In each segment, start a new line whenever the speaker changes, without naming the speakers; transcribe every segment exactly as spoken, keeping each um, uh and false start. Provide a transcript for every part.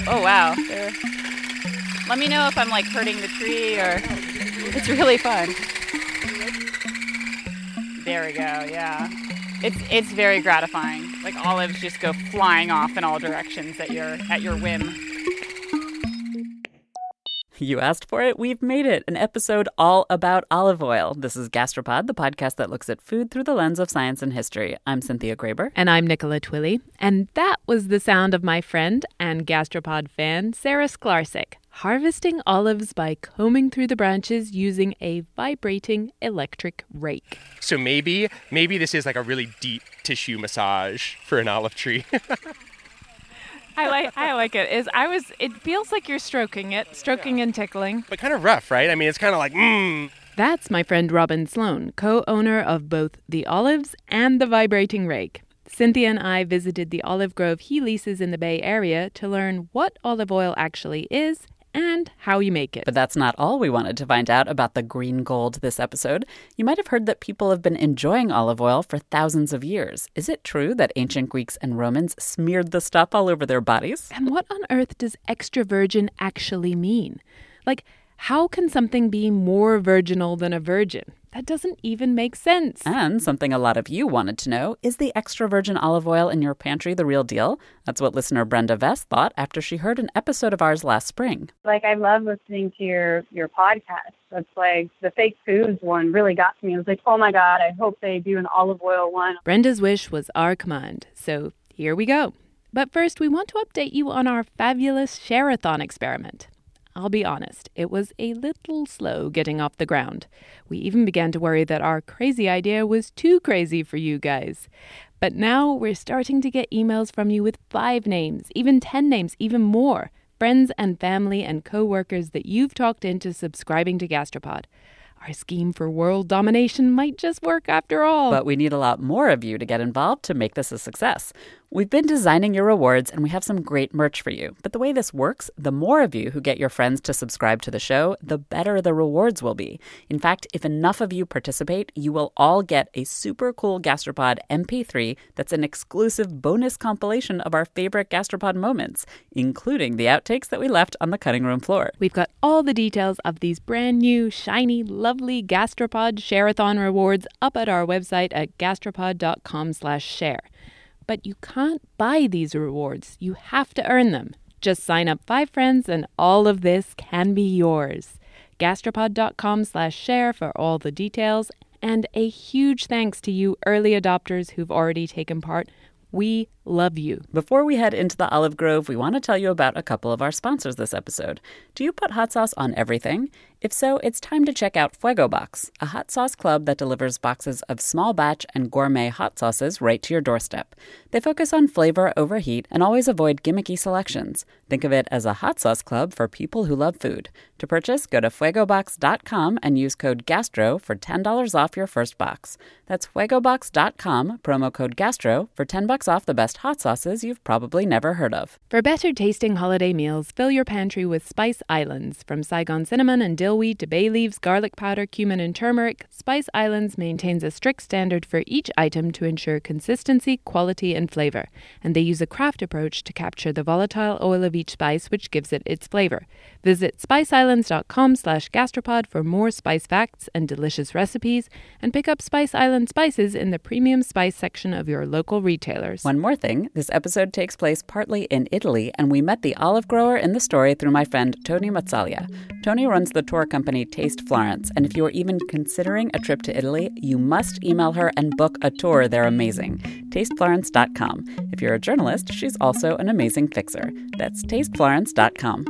Oh, wow. They're... Let me know if I'm like hurting the tree or... It's really fun. There we go, yeah. It's it's very gratifying. Like olives just go flying off in all directions at your at your whim.
You asked for it, we've made it. An episode all about olive oil. This is Gastropod, the podcast that looks at food through the lens of science and history. I'm Cynthia Graber.
And I'm Nicola Twilley. And that was the sound of my friend and Gastropod fan, Sarah Sklarczyk, harvesting olives by combing through the branches using a vibrating electric rake.
So maybe, maybe this is like a really deep tissue massage for an olive tree.
I like I like it. Is I was it feels like you're stroking it, stroking and tickling.
But kind of rough, right? I mean, it's kind of like, mmm.
That's my friend Robin Sloan, co-owner of both the olives and the vibrating rake. Cynthia and I visited the olive grove he leases in the Bay Area to learn what olive oil actually is and how you make it.
But that's not all we wanted to find out about the green gold this episode. You might have heard that people have been enjoying olive oil for thousands of years. Is it true that ancient Greeks and Romans smeared the stuff all over their bodies?
And what on earth does extra virgin actually mean? Like, how can something be more virginal than a virgin? That doesn't even make sense.
And something a lot of you wanted to know, is the extra virgin olive oil in your pantry the real deal? That's what listener Brenda Vest thought after she heard an episode of ours last spring.
Like, I love listening to your, your podcast. That's like the fake foods one really got to me. I was like, oh my God, I hope they do an olive oil one.
Brenda's wish was our command. So here we go. But first, we want to update you on our fabulous Share-a-thon experiment. I'll be honest, it was a little slow getting off the ground. We even began to worry that our crazy idea was too crazy for you guys. But now we're starting to get emails from you with five names, even ten names, even more. Friends and family and co-workers that you've talked into subscribing to Gastropod. Our scheme for world domination might just work after all.
But we need a lot more of you to get involved to make this a success. We've been designing your rewards, and we have some great merch for you. But the way this works, the more of you who get your friends to subscribe to the show, the better the rewards will be. In fact, if enough of you participate, you will all get a super cool Gastropod M P three that's an exclusive bonus compilation of our favorite Gastropod moments, including the outtakes that we left on the cutting room floor.
We've got all the details of these brand new, shiny, lovely Gastropod Share-a-thon rewards up at our website at gastropod.com slash share. But you can't buy these rewards. You have to earn them. Just sign up five friends and all of this can be yours. Gastropod.com slash share for all the details. And a huge thanks to you early adopters who've already taken part. We love you.
Before we head into the olive grove, we want to tell you about a couple of our sponsors this episode. Do you put hot sauce on everything? If so, it's time to check out Fuego Box, a hot sauce club that delivers boxes of small batch and gourmet hot sauces right to your doorstep. They focus on flavor over heat and always avoid gimmicky selections. Think of it as a hot sauce club for people who love food. To purchase, go to fuego box dot com and use code GASTRO for ten dollars off your first box. That's fuego box dot com, promo code GASTRO, for ten bucks off the best hot sauces you've probably never heard of.
For better tasting holiday meals, fill your pantry with Spice Islands. From Saigon cinnamon and dill weed to bay leaves, garlic powder, cumin, and turmeric, Spice Islands maintains a strict standard for each item to ensure consistency, quality, and flavor. And they use a craft approach to capture the volatile oil of each spice, which gives it its flavor. Visit spiceislands.com slash gastropod for more spice facts and delicious recipes, and pick up Spice Island spices in the premium spice section of your local retailers.
One more thing, this episode takes place partly in Italy, and we met the olive grower in the story through my friend Tony Mazzaglia. Tony runs the tour company Taste Florence, and if you are even considering a trip to Italy, you must email her and book a tour. They're amazing. taste florence dot com. If you're a journalist, she's also an amazing fixer. That's taste florence dot com.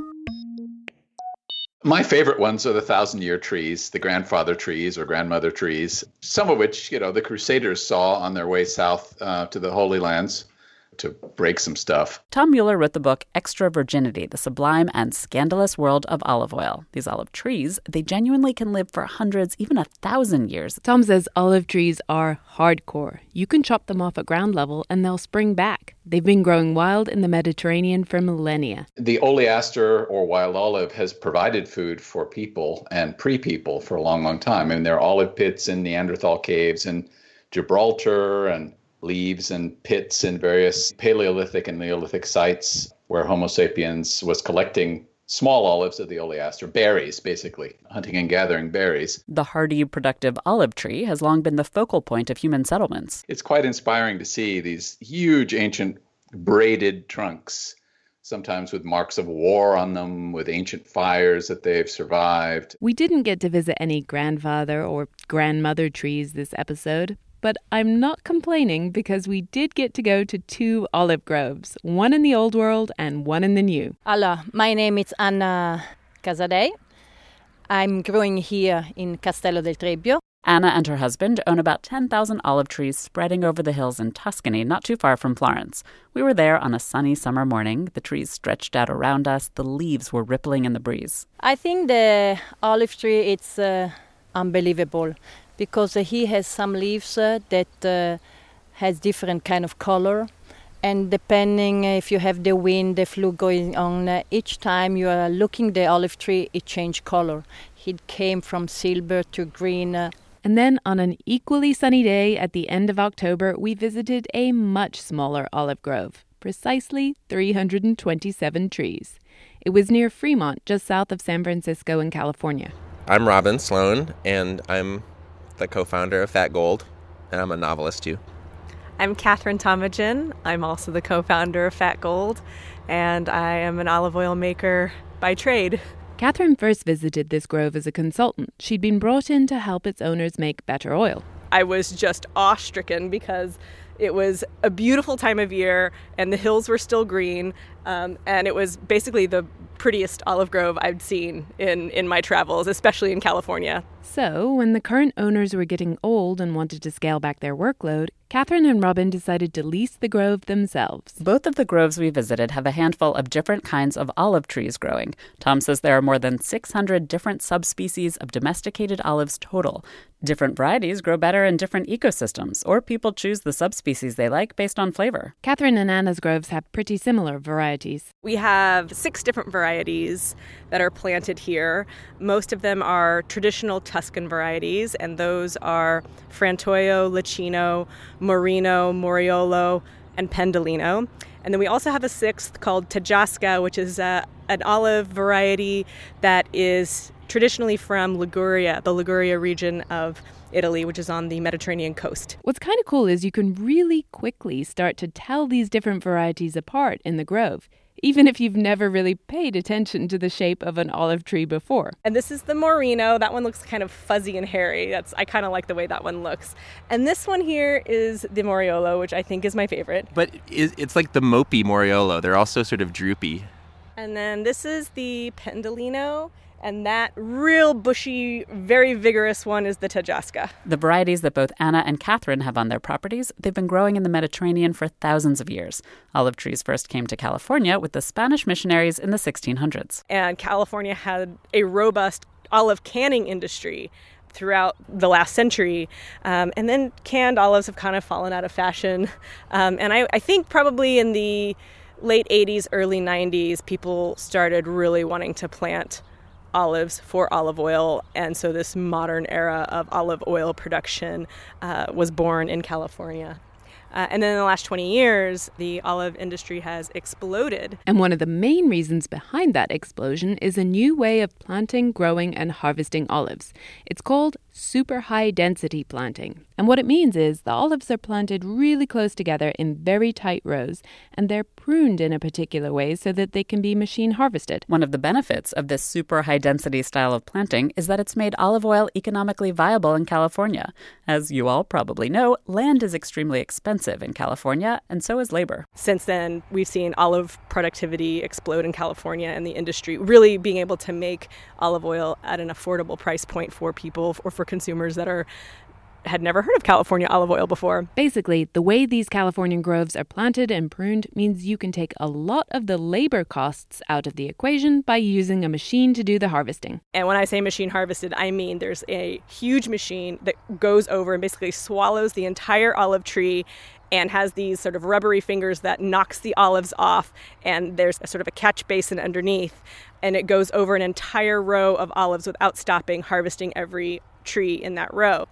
My favorite ones are the thousand-year trees, the grandfather trees or grandmother trees, some of which, you know, the Crusaders saw on their way south uh, to the Holy Lands to break some stuff.
Tom Mueller wrote the book Extra Virginity, The Sublime and Scandalous World of Olive Oil. These olive trees, they genuinely can live for hundreds, even a thousand years.
Tom says olive trees are hardcore. You can chop them off at ground level and they'll spring back. They've been growing wild in the Mediterranean for millennia.
The oleaster or wild olive has provided food for people and pre-people for a long, long time. I mean, there are olive pits in Neanderthal caves and Gibraltar and leaves and pits in various Paleolithic and Neolithic sites where Homo sapiens was collecting small olives of the oleaster, berries, basically, hunting and gathering berries.
The hardy, productive olive tree has long been the focal point of human settlements.
It's quite inspiring to see these huge ancient braided trunks, sometimes with marks of war on them, with ancient fires that they've survived.
We didn't get to visit any grandfather or grandmother trees this episode, but I'm not complaining because we did get to go to two olive groves, one in the Old World and one in the New.
Hello, my name is Anna Casadei. I'm growing here in Castello del Trebbio.
Anna and her husband own about ten thousand olive trees spreading over the hills in Tuscany, not too far from Florence. We were there on a sunny summer morning. The trees stretched out around us. The leaves were rippling in the breeze.
I think the olive tree, it's uh, unbelievable because uh, he has some leaves uh, that uh, has different kind of color. And depending if you have the wind, the flu going on, uh, each time you are looking the olive tree, it changed color. It came from silver to green. Uh,
And then on an equally sunny day at the end of October, we visited a much smaller olive grove, precisely three hundred twenty-seven trees. It was near Fremont, just south of San Francisco in California.
I'm Robin Sloan, and I'm the co-founder of Fat Gold, and I'm a novelist too.
I'm Catherine Tomajan. I'm also the co-founder of Fat Gold, and I am an olive oil maker by trade.
Catherine first visited this grove as a consultant. She'd been brought in to help its owners make better oil.
I was just awe-stricken because it was a beautiful time of year and the hills were still green, um, and it was basically the prettiest olive grove I'd seen in, in my travels, especially in California.
So, when the current owners were getting old and wanted to scale back their workload, Catherine and Robin decided to lease the grove themselves.
Both of the groves we visited have a handful of different kinds of olive trees growing. Tom says there are more than six hundred different subspecies of domesticated olives total. Different varieties grow better in different ecosystems, or people choose the subspecies they like based on flavor.
Catherine and Anna's groves have pretty similar varieties.
We have six different varieties that are planted here. Most of them are traditional Tuscan varieties, and those are Frantoio, Licino, Morino, Moriolo, and Pendolino. And then we also have a sixth called Tedesca, which is uh, an olive variety that is traditionally from Liguria, the Liguria region of Italy, which is on the Mediterranean coast.
What's kind of cool is you can really quickly start to tell these different varieties apart in the grove, even if you've never really paid attention to the shape of an olive tree before.
And this is the Morino. That one looks kind of fuzzy and hairy. That's I kind of like the way that one looks. And this one here is the Moriolo, which I think is my favorite.
But it's like the mopey Moriolo. They're also sort of droopy.
And then this is the Pendolino. And that real bushy, very vigorous one is the Tedesca.
The varieties that both Anna and Catherine have on their properties, they've been growing in the Mediterranean for thousands of years. Olive trees first came to California with the Spanish missionaries in the sixteen hundreds.
And California had a robust olive canning industry throughout the last century. Um, and then canned olives have kind of fallen out of fashion. Um, and I, I think probably in the late eighties, early nineties, people started really wanting to plant olives for olive oil, and so this modern era of olive oil production uh, was born in California. Uh, and then in the last twenty years, the olive industry has exploded.
And one of the main reasons behind that explosion is a new way of planting, growing, and harvesting olives. It's called super high density planting. And what it means is the olives are planted really close together in very tight rows, and they're pruned in a particular way so that they can be machine harvested.
One of the benefits of this super high density style of planting is that it's made olive oil economically viable in California. As you all probably know, land is extremely expensive in California, and so is labor.
Since then, we've seen olive productivity explode in California, and the industry really being able to make olive oil at an affordable price point for people or for consumers that are had never heard of California olive oil before.
Basically, the way these Californian groves are planted and pruned means you can take a lot of the labor costs out of the equation by using a machine to do the harvesting.
And when I say machine harvested, I mean there's a huge machine that goes over and basically swallows the entire olive tree and has these sort of rubbery fingers that knocks the olives off, and there's a sort of a catch basin underneath, and it goes over an entire row of olives without stopping, harvesting every tree in that row.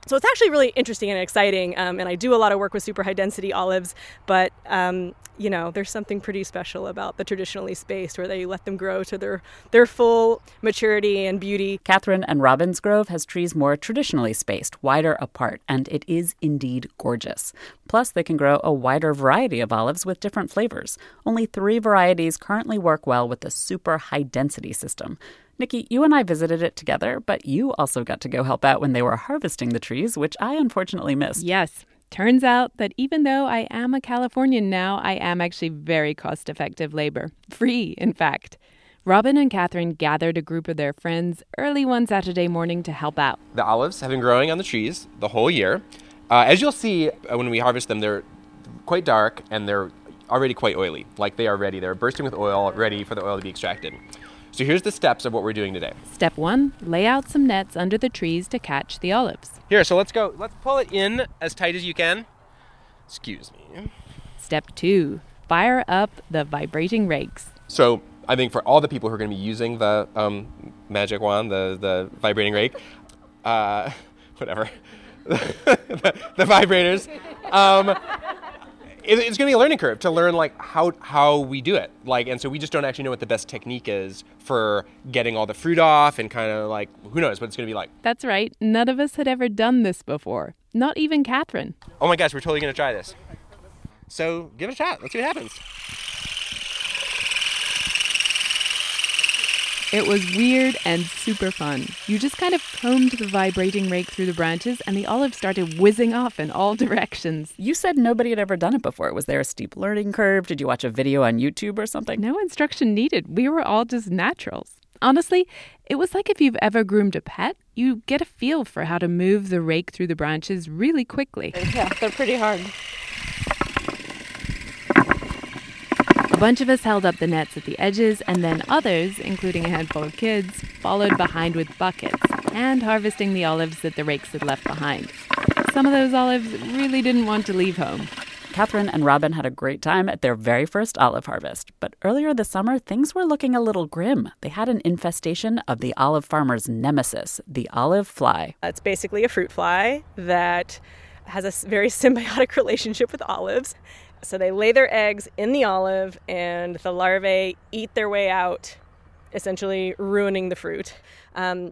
So it's actually really interesting and exciting, um, and I do a lot of work with super high density olives, but um, you know, there's something pretty special about the traditionally spaced where they let them grow to their, their full maturity and beauty.
Catherine and Robin's Grove has trees more traditionally spaced, wider apart, and it is indeed gorgeous. Plus, they can grow a wider variety of olives with different flavors. Only three varieties currently work well with the super high density system. Nikki, you and I visited it together, but you also got to go help out when they were harvesting the trees, which I unfortunately missed.
Yes. Turns out that even though I am a Californian now, I am actually very cost-effective labor. Free, in fact. Robin and Catherine gathered a group of their friends early one Saturday morning to help out.
The olives have been growing on the trees the whole year. Uh, as you'll see, uh, when we harvest them, they're quite dark and they're already quite oily. Like they are ready. They're bursting with oil, ready for the oil to be extracted. So here's the steps of what we're doing today.
Step one, lay out some nets under the trees to catch the olives.
Here, so let's go. Let's pull it in as tight as you can. Excuse me.
Step two, fire up the vibrating rakes.
So I think for all the people who are going to be using the um, magic wand, the, the vibrating rake, uh, whatever, the, the vibrators, um, it, it's going to be a learning curve to learn like how how we do it. Like, and so we just don't actually know what the best technique is for getting all the fruit off and kind of like, who knows what it's going to be like.
That's right. None of us had ever done this before. Not even Catherine.
Oh my gosh, we're totally going to try this. So give it a shot. Let's see what happens.
It was weird and super fun. You just kind of combed the vibrating rake through the branches and the olives started whizzing off in all directions.
You said nobody had ever done it before. Was there a steep learning curve? Did you watch a video on YouTube or something?
No instruction needed. We were all just naturals. Honestly, it was like if you've ever groomed a pet, you get a feel for how to move the rake through the branches really quickly.
Yeah, they're pretty hard.
A bunch of us held up the nets at the edges, and then others, including a handful of kids, followed behind with buckets, and harvesting the olives that the rakes had left behind. Some of those olives really didn't want to leave home.
Catherine and Robin had a great time at their very first olive harvest. But earlier this summer, things were looking a little grim. They had an infestation of the olive farmer's nemesis, the olive fly.
It's basically a fruit fly that has a very symbiotic relationship with olives. So they lay their eggs in the olive and the larvae eat their way out, essentially ruining the fruit. Um,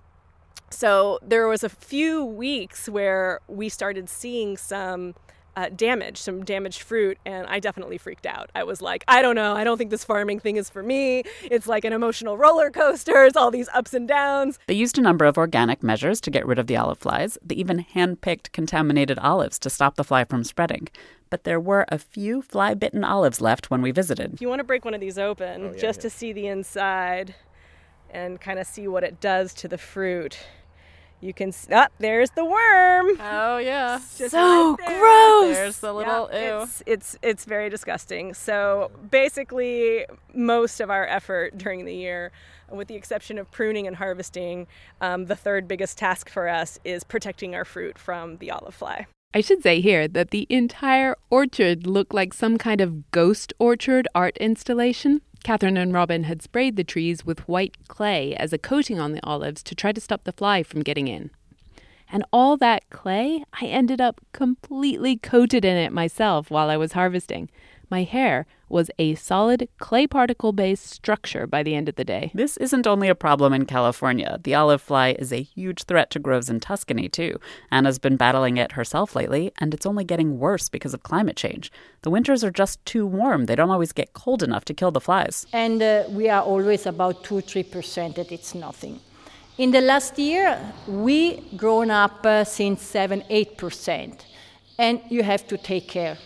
so there was a few weeks where we started seeing some uh, damage, some damaged fruit, and I definitely freaked out. I was like, I don't know, I don't think this farming thing is for me. It's like an emotional roller coaster. It's all these ups and downs.
They used a number of organic measures to get rid of the olive flies. They even hand-picked contaminated olives to stop the fly from spreading. But there were a few fly-bitten olives left when we visited.
If you want to break one of these open, oh, yeah, just yeah. to see the inside and kind of see what it does to the fruit, you can see, oh, there's the worm.
Oh, yeah.
Just
so
right there.
gross.
There's the little
yeah,
ew.
It's, it's, it's very disgusting. So basically, most of our effort during the year, with the exception of pruning and harvesting, um, the third biggest task for us is protecting our fruit from the olive fly.
I should say here that the entire orchard looked like some kind of ghost orchard art installation. Catherine and Robin had sprayed the trees with white clay as a coating on the olives to try to stop the fly from getting in. And all that clay, I ended up completely coated in it myself while I was harvesting. My hair was a solid clay particle-based structure by the end of the day.
This isn't only a problem in California. The olive fly is a huge threat to groves in Tuscany, too. Anna's been battling it herself lately, and it's only getting worse because of climate change. The winters are just too warm. They don't always get cold enough to kill the flies.
And uh, we are always about two or three percent that it's nothing. In the last year, we grown up uh, since seven, eight percent, and you have to take care.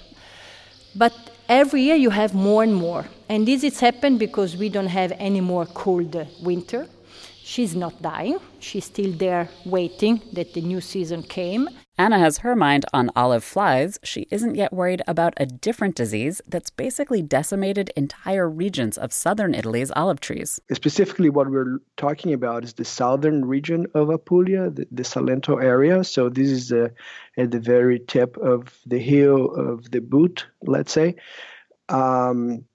But every year you have more and more. And this has happened because we don't have any more cold winter. She's not dying. She's still there waiting that the new season came.
Anna has her mind on olive flies. She isn't yet worried about a different disease that's basically decimated entire regions of southern Italy's olive trees.
Specifically, what we're talking about is the southern region of Apulia, the, the Salento area. So this is uh, at the very tip of the hill of the boot, let's say. Um,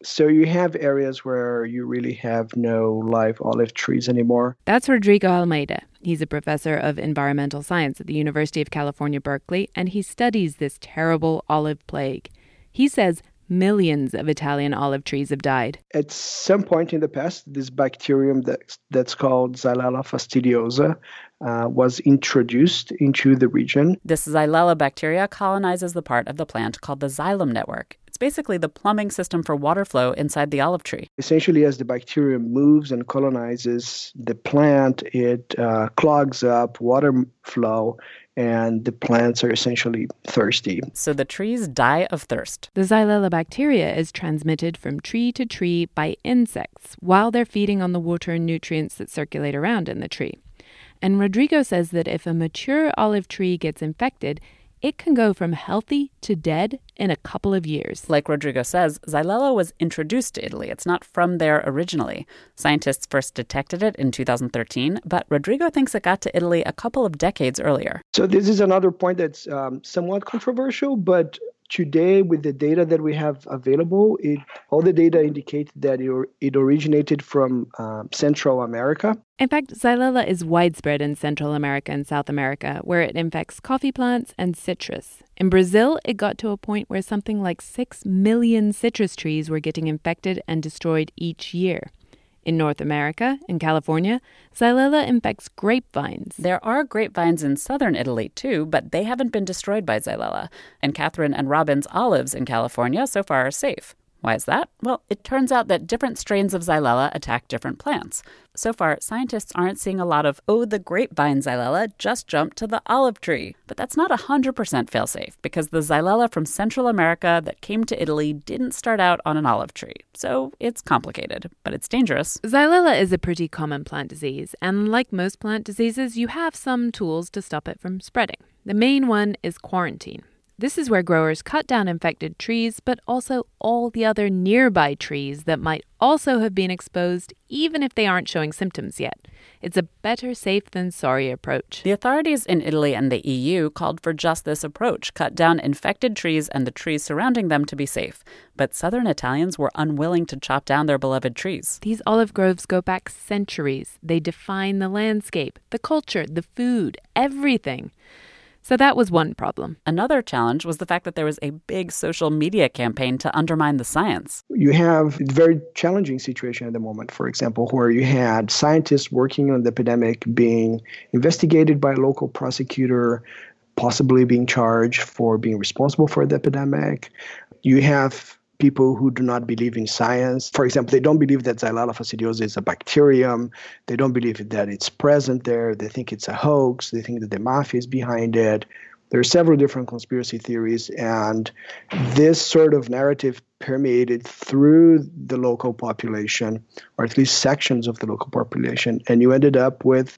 So you have areas where you really have no live olive trees anymore.
That's Rodrigo Almeida. He's a professor of environmental science at the University of California, Berkeley, and he studies this terrible olive plague. He says millions of Italian olive trees have died.
At some point in the past, this bacterium that's, that's called Xylella fastidiosa uh, was introduced into the region.
This Xylella bacteria colonizes the part of the plant called the xylem network. It's basically the plumbing system for water flow inside the olive tree.
Essentially, as the bacterium moves and colonizes the plant, it uh, clogs up water flow, and the plants are essentially thirsty.
So the trees die of thirst.
The Xylella bacteria is transmitted from tree to tree by insects while they're feeding on the water and nutrients that circulate around in the tree. And Rodrigo says that if a mature olive tree gets infected, it can go from healthy to dead in a couple of years.
Like Rodrigo says, Xylella was introduced to Italy. It's not from there originally. Scientists first detected it in two thousand thirteen, but Rodrigo thinks it got to Italy a couple of decades earlier.
So this is another point that's um, somewhat controversial, but today, with the data that we have available, it, all the data indicate that it, it originated from uh, Central America.
In fact, Xylella is widespread in Central America and South America, where it infects coffee plants and citrus. In Brazil, it got to a point where something like six million citrus trees were getting infected and destroyed each year. In North America, in California, Xylella infects grapevines.
There are grapevines in southern Italy, too, but they haven't been destroyed by Xylella. And Catherine and Robin's olives in California so far are safe. Why is that? Well, it turns out that different strains of Xylella attack different plants. So far, scientists aren't seeing a lot of, oh, the grapevine Xylella just jumped to the olive tree. But that's not one hundred percent fail-safe, because the Xylella from Central America that came to Italy didn't start out on an olive tree. So it's complicated, but it's dangerous.
Xylella is a pretty common plant disease, and like most plant diseases, you have some tools to stop it from spreading. The main one is quarantine. This is where growers cut down infected trees, but also all the other nearby trees that might also have been exposed, even if they aren't showing symptoms yet. It's a better safe than sorry approach.
The authorities in Italy and the E U called for just this approach, cut down infected trees and the trees surrounding them to be safe. But southern Italians were unwilling to chop down their beloved trees.
These olive groves go back centuries. They define the landscape, the culture, the food, everything. So that was one problem.
Another challenge was the fact that there was a big social media campaign to undermine the science.
You have a very challenging situation at the moment, for example, where you had scientists working on the epidemic being investigated by a local prosecutor, possibly being charged for being responsible for the epidemic. You have people who do not believe in science. For example, they don't believe that Xylella fastidiosa is a bacterium. They don't believe that it's present there. They think it's a hoax. They think that the mafia is behind it. There are several different conspiracy theories, and this sort of narrative permeated through the local population, or at least sections of the local population, and you ended up with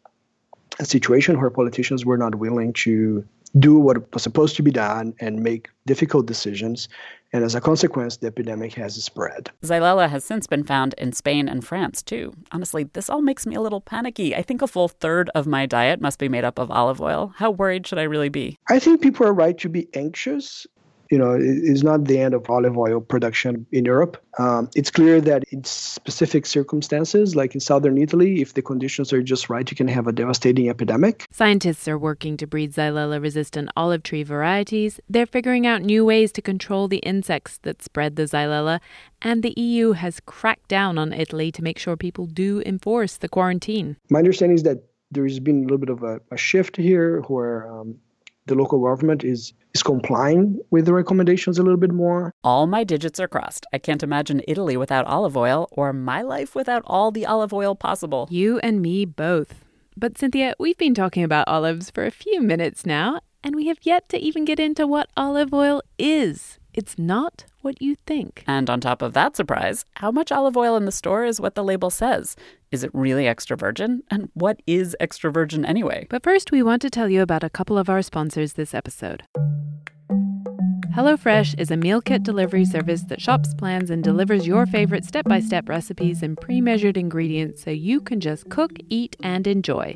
a situation where politicians were not willing to do what was supposed to be done and make difficult decisions. And as a consequence, the epidemic has spread.
Xylella has since been found in Spain and France, too. Honestly, this all makes me a little panicky. I think a full third of my diet must be made up of olive oil. How worried should I really be?
I think people are right to be anxious. You know, it's not the end of olive oil production in Europe. Um, it's clear that in specific circumstances, like in southern Italy, if the conditions are just right, you can have a devastating epidemic.
Scientists are working to breed Xylella-resistant olive tree varieties. They're figuring out new ways to control the insects that spread the Xylella. And the E U has cracked down on Italy to make sure people do enforce the quarantine.
My understanding is that there's been a little bit of a, a shift here where um, the local government is is complying with the recommendations a little bit more.
All my digits are crossed. I can't imagine Italy without olive oil, or my life without all the olive oil possible.
You and me both. But Cynthia, we've been talking about olives for a few minutes now, and we have yet to even get into what olive oil is. It's not what you think.
And on top of that surprise, how much olive oil in the store is what the label says? Is it really extra virgin? And what is extra virgin anyway?
But first, we want to tell you about a couple of our sponsors this episode. HelloFresh is a meal kit delivery service that shops, plans, and delivers your favorite step-by-step recipes and pre-measured ingredients so you can just cook, eat, and enjoy.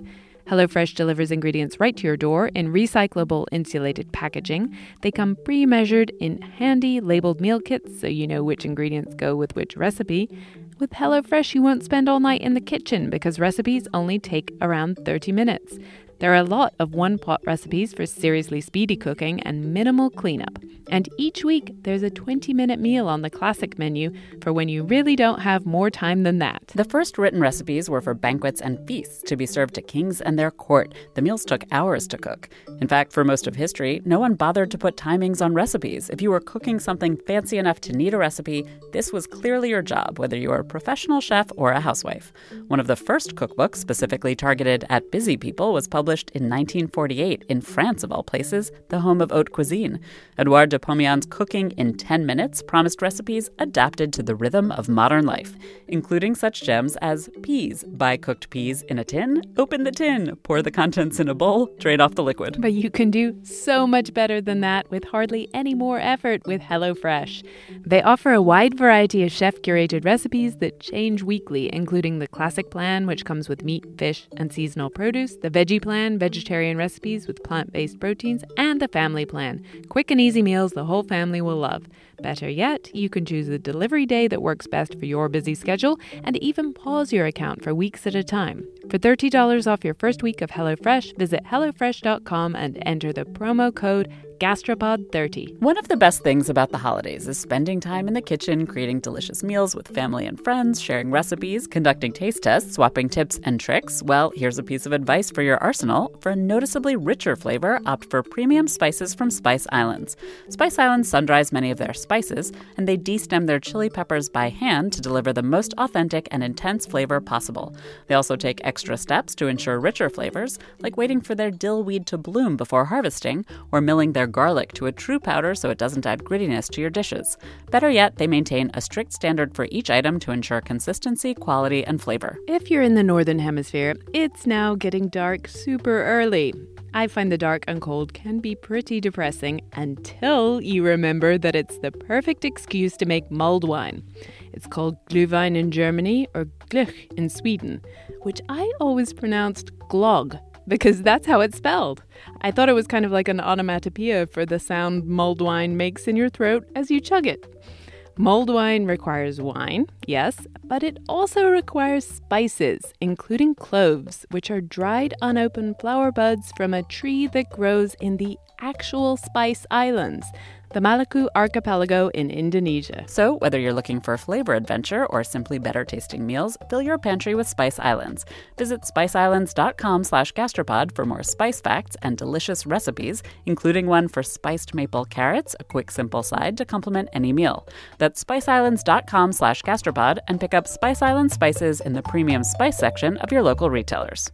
HelloFresh delivers ingredients right to your door in recyclable insulated packaging. They come pre-measured in handy labeled meal kits so you know which ingredients go with which recipe. With HelloFresh, you won't spend all night in the kitchen because recipes only take around thirty minutes. There are a lot of one-pot recipes for seriously speedy cooking and minimal cleanup. And each week, there's a twenty-minute meal on the classic menu for when you really don't have more time than that.
The first written recipes were for banquets and feasts to be served to kings and their court. The meals took hours to cook. In fact, for most of history, no one bothered to put timings on recipes. If you were cooking something fancy enough to need a recipe, this was clearly your job, whether you were a professional chef or a housewife. One of the first cookbooks specifically targeted at busy people was published Published in nineteen forty-eight in France, of all places, the home of haute cuisine. Edouard de Pomian's Cooking in ten minutes promised recipes adapted to the rhythm of modern life, including such gems as peas. Buy cooked peas in a tin, open the tin, pour the contents in a bowl, drain off the liquid.
But you can do so much better than that with hardly any more effort with HelloFresh. They offer a wide variety of chef-curated recipes that change weekly, including the classic plan, which comes with meat, fish, and seasonal produce, the veggie plan, vegetarian recipes with plant-based proteins, and the family plan. Quick and easy meals the whole family will love. Better yet, you can choose the delivery day that works best for your busy schedule and even pause your account for weeks at a time. For thirty dollars off your first week of HelloFresh, visit HelloFresh dot com and enter the promo code Gastropod thirty.
One of the best things about the holidays is spending time in the kitchen, creating delicious meals with family and friends, sharing recipes, conducting taste tests, swapping tips and tricks. Well, here's a piece of advice for your arsenal. For a noticeably richer flavor, opt for premium spices from Spice Islands. Spice Islands sun-dries many of their spices, and they de-stem their chili peppers by hand to deliver the most authentic and intense flavor possible. They also take extra steps to ensure richer flavors, like waiting for their dill weed to bloom before harvesting, or milling their garlic to a true powder so it doesn't add grittiness to your dishes. Better yet, they maintain a strict standard for each item to ensure consistency, quality, and flavor.
If you're in the Northern Hemisphere, it's now getting dark super early. I find the dark and cold can be pretty depressing until you remember that it's the perfect excuse to make mulled wine. It's called Glühwein in Germany or Glück in Sweden, which I always pronounced glog, because that's how it's spelled. I thought it was kind of like an onomatopoeia for the sound mulled wine makes in your throat as you chug it. Mulled wine requires wine, yes, but it also requires spices, including cloves, which are dried unopened flower buds from a tree that grows in the actual Spice Islands, the Maluku Archipelago in Indonesia.
So, whether you're looking for a flavor adventure or simply better tasting meals, fill your pantry with Spice Islands. Visit spiceislands.com slash gastropod for more spice facts and delicious recipes, including one for spiced maple carrots, a quick, simple side to complement any meal. That's spiceislands.com slash gastropod and pick up Spice Island spices in the premium spice section of your local retailers.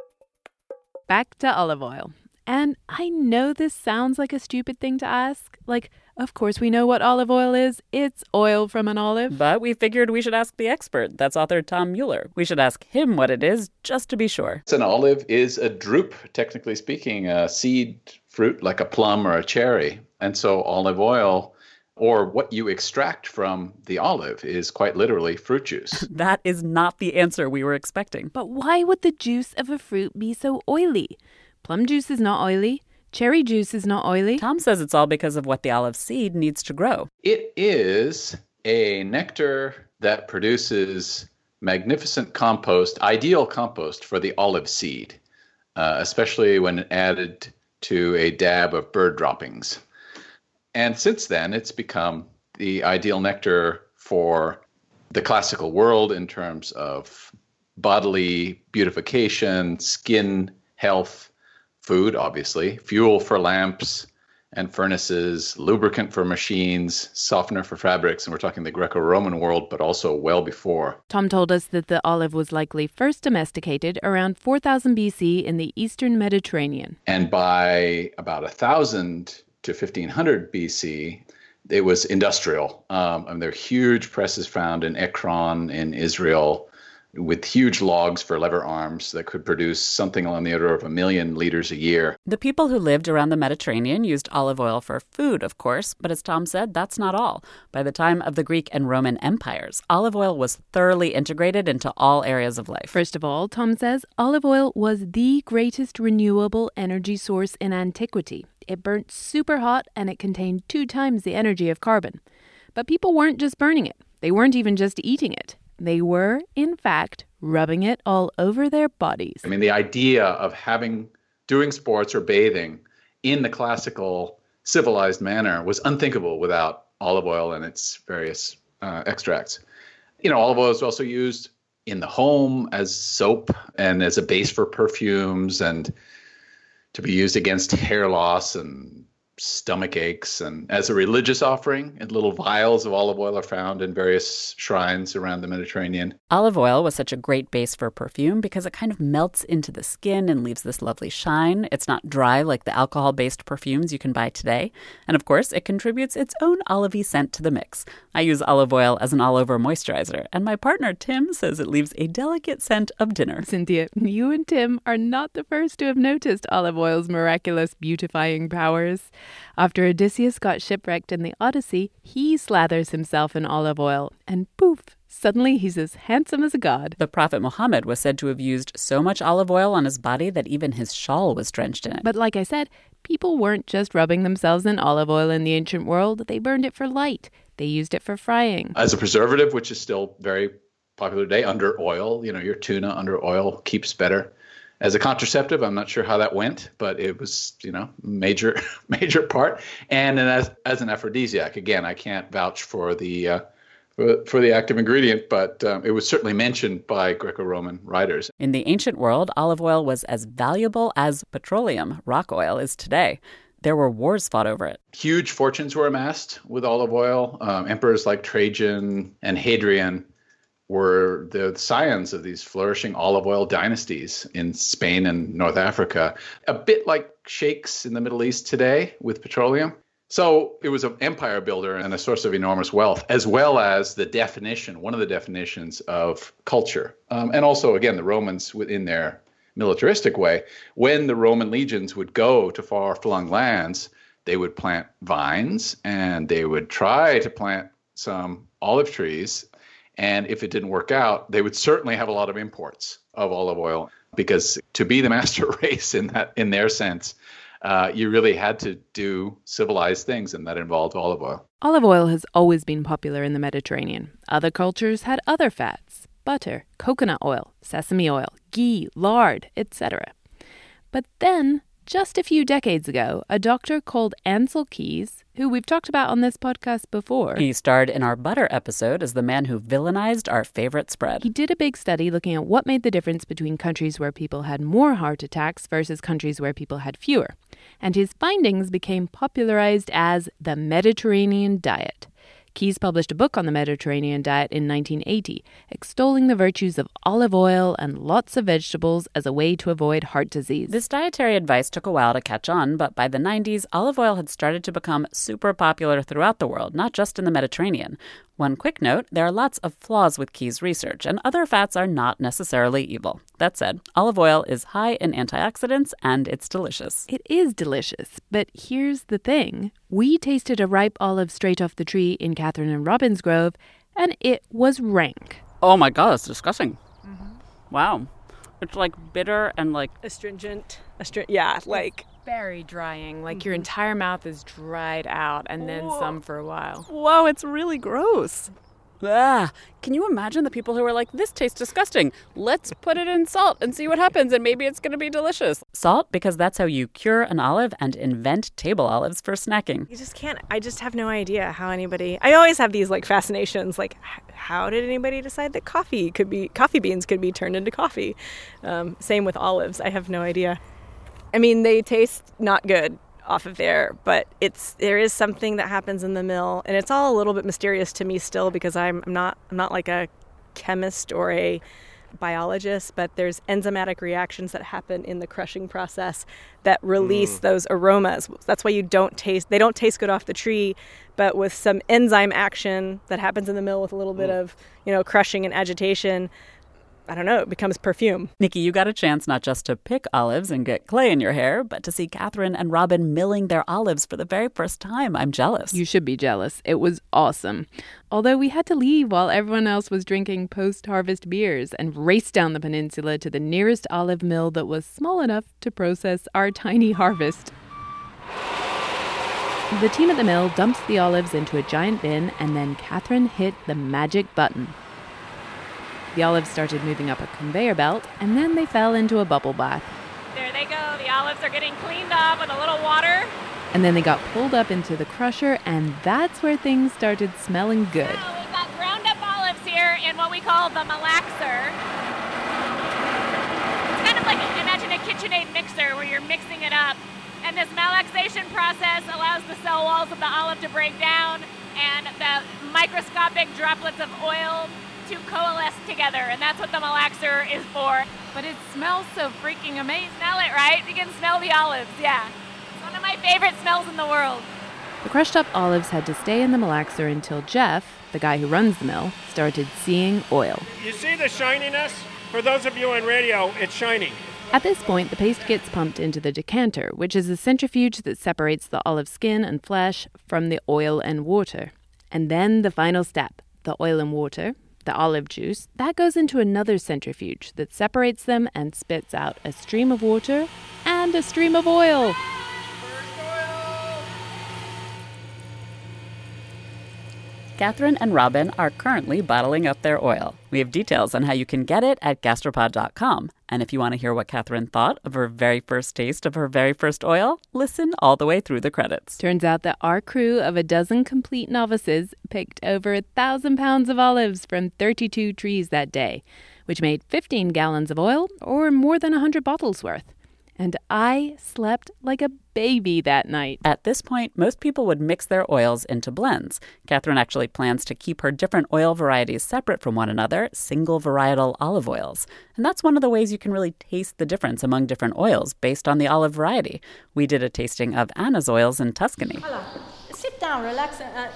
Back to olive oil. And I know this sounds like a stupid thing to ask. Like, of course we know what olive oil is. It's oil from an olive.
But we figured we should ask the expert. That's author Tom Mueller. We should ask him what it is, just to be sure.
An olive is a drupe, technically speaking, a seed fruit like a plum or a cherry. And so olive oil, or what you extract from the olive, is quite literally fruit juice.
That is not the answer we were expecting.
But why would the juice of a fruit be so oily? Plum juice is not oily. Cherry juice is not oily.
Tom says it's all because of what the olive seed needs to grow.
It is a nectar that produces magnificent compost, ideal compost for the olive seed, uh, especially when added to a dab of bird droppings. And since then, it's become the ideal nectar for the classical world in terms of bodily beautification, skin health, food, obviously, fuel for lamps and furnaces, lubricant for machines, softener for fabrics, and we're talking the Greco-Roman world, but also well before.
Tom told us that the olive was likely first domesticated around four thousand B C in the eastern Mediterranean.
And by about one thousand to fifteen hundred B C, it was industrial. Um, and there are huge presses found in Ekron in Israel, with huge logs for lever arms that could produce something along the order of a million liters a year.
The people who lived around the Mediterranean used olive oil for food, of course, but as Tom said, that's not all. By the time of the Greek and Roman empires, olive oil was thoroughly integrated into all areas of life.
First of all, Tom says, olive oil was the greatest renewable energy source in antiquity. It burnt super hot and it contained two times the energy of carbon. But people weren't just burning it. They weren't even just eating it. They were, in fact, rubbing it all over their bodies.
I mean, the idea of having, doing sports or bathing in the classical civilized manner was unthinkable without olive oil and its various uh, extracts. You know, olive oil is also used in the home as soap and as a base for perfumes and to be used against hair loss and stomach aches, and as a religious offering, and little vials of olive oil are found in various shrines around the Mediterranean.
Olive oil was such a great base for perfume because it kind of melts into the skin and leaves this lovely shine. It's not dry like the alcohol-based perfumes you can buy today. And of course, it contributes its own olivey scent to the mix. I use olive oil as an all-over moisturizer, and my partner Tim says it leaves a delicate scent of dinner.
Cynthia, you and Tim are not the first to have noticed olive oil's miraculous beautifying powers. After Odysseus got shipwrecked in the Odyssey, he slathers himself in olive oil, and poof, suddenly he's as handsome as a god.
The Prophet Muhammad was said to have used so much olive oil on his body that even his shawl was drenched in it.
But like I said, people weren't just rubbing themselves in olive oil in the ancient world. They burned it for light. They used it for frying.
As a preservative, which is still very popular today, under oil, you know, your tuna under oil keeps better. As a contraceptive, I'm not sure how that went, but it was, you know, major, major part. And then as as an aphrodisiac, again, I can't vouch for the uh, for, for the active ingredient, but um, it was certainly mentioned by Greco-Roman writers.
In the ancient world, olive oil was as valuable as petroleum, rock oil, is today. There were wars fought over it.
Huge fortunes were amassed with olive oil. Um, emperors like Trajan and Hadrian were the scions of these flourishing olive oil dynasties in Spain and North Africa, a bit like sheikhs in the Middle East today with petroleum. So it was an empire builder and a source of enormous wealth, as well as the definition, one of the definitions of culture. Um, and also, again, the Romans within their militaristic way, when the Roman legions would go to far-flung lands, they would plant vines and they would try to plant some olive trees. And if it didn't work out, they would certainly have a lot of imports of olive oil, because to be the master race in that, in their sense, uh, you really had to do civilized things, and that involved olive oil.
Olive oil has always been popular in the Mediterranean. Other cultures had other fats: butter, coconut oil, sesame oil, ghee, lard, et cetera. But then, just a few decades ago, a doctor called Ancel Keys, who we've talked about on this podcast before.
He starred in our butter episode as the man who villainized our favorite spread.
He did a big study looking at what made the difference between countries where people had more heart attacks versus countries where people had fewer. And his findings became popularized as the Mediterranean diet. Keys published a book on the Mediterranean diet in nineteen eighty, extolling the virtues of olive oil and lots of vegetables as a way to avoid heart disease.
This dietary advice took a while to catch on, but by the nineties, olive oil had started to become super popular throughout the world, not just in the Mediterranean. One quick note, there are lots of flaws with Keys' research, and other fats are not necessarily evil. That said, olive oil is high in antioxidants, and it's delicious.
It is delicious, but here's the thing. We tasted a ripe olive straight off the tree in Catherine and Robin's Grove, and it was rank.
Oh my god, it's disgusting. Mm-hmm. Wow. It's like bitter and like...
Astringent. Astri- yeah, like...
Very drying. Like your entire mouth is dried out, and then Whoa. some for a while.
Whoa, it's really gross. Ah, can you imagine the people who are like, this tastes disgusting. Let's put it in salt and see what happens, and maybe it's going to be delicious. Salt, because that's how you cure an olive and invent table olives for snacking.
You just can't, I just have no idea how anybody, I always have these like fascinations, like how did anybody decide that coffee could be, coffee beans could be turned into coffee? Um, same with olives, I have no idea. I mean, they taste not good off of there, but it's there is something that happens in the mill, and it's all a little bit mysterious to me still, because I'm, I'm not I'm not like a chemist or a biologist, but there's enzymatic reactions that happen in the crushing process that release mm. those aromas. That's why you don't taste they don't taste good off the tree, but with some enzyme action that happens in the mill with a little mm. bit of, you know, crushing and agitation, I don't know, it becomes perfume.
Nikki, you got a chance not just to pick olives and get clay in your hair, but to see Catherine and Robin milling their olives for the very first time. I'm jealous.
You should be jealous. It was awesome. Although we had to leave while everyone else was drinking post-harvest beers and race down the peninsula to the nearest olive mill that was small enough to process our tiny harvest. The team at the mill dumped the olives into a giant bin, and then Catherine hit the magic button. The olives started moving up a conveyor belt, and then they fell into a bubble bath.
There they go. The olives are getting cleaned off with a little water.
And then they got pulled up into the crusher, and that's where things started smelling good.
Now we've got ground up olives here in what we call the malaxer. It's kind of like, imagine a KitchenAid mixer where you're mixing it up. And this malaxation process allows the cell walls of the olive to break down and the microscopic droplets of oil to coalesce together, and that's what the malaxer is for.
But it smells so freaking amazing.
Smell it, right? You can smell the olives, yeah. It's one of my favorite smells in the world.
The crushed up olives had to stay in the malaxer until Jeff, the guy who runs the mill, started seeing oil.
You see the shininess? For those of you on radio, it's shining.
At this point, the paste gets pumped into the decanter, which is a centrifuge that separates the olive skin and flesh from the oil and water. And then the final step, the oil and water, the olive juice, that goes into another centrifuge that separates them and spits out a stream of water and a stream of oil.
Catherine and Robin are currently bottling up their oil. We have details on how you can get it at gastropod dot com. And if you want to hear what Catherine thought of her very first taste of her very first oil, listen all the way through the credits.
Turns out that our crew of a dozen complete novices picked over a thousand pounds of olives from thirty-two trees that day, which made fifteen gallons of oil, or more than one hundred bottles worth. And I slept like a baby that night.
At this point, most people would mix their oils into blends. Catherine actually plans to keep her different oil varieties separate from one another, single varietal olive oils. And that's one of the ways you can really taste the difference among different oils based on the olive variety. We did a tasting of Anna's oils in Tuscany.
Hello. Sit down, relax. Uh,